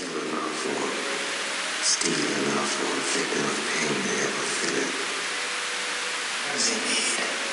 still enough or steely enough or thick enough pain to ever feel it. What does he need?